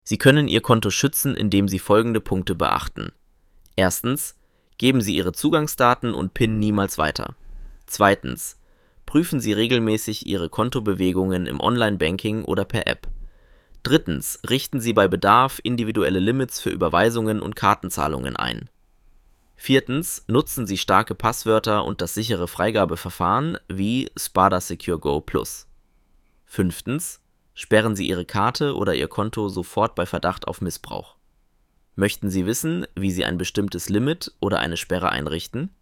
Sie können Ihr Konto schützen, indem Sie folgende Punkte beachten. Erstens, geben Sie Ihre Zugangsdaten und PIN niemals weiter. Zweitens, prüfen Sie regelmäßig Ihre Kontobewegungen im Online-Banking oder per App. Drittens, richten Sie bei Bedarf individuelle Limits für Überweisungen und Kartenzahlungen ein. Viertens, nutzen Sie starke Passwörter und das sichere Freigabeverfahren wie Spada Secure Go Plus. Fünftens, sperren Sie Ihre Karte oder Ihr Konto sofort bei Verdacht auf Missbrauch. Möchten Sie wissen, wie Sie ein bestimmtes Limit oder eine Sperre einrichten?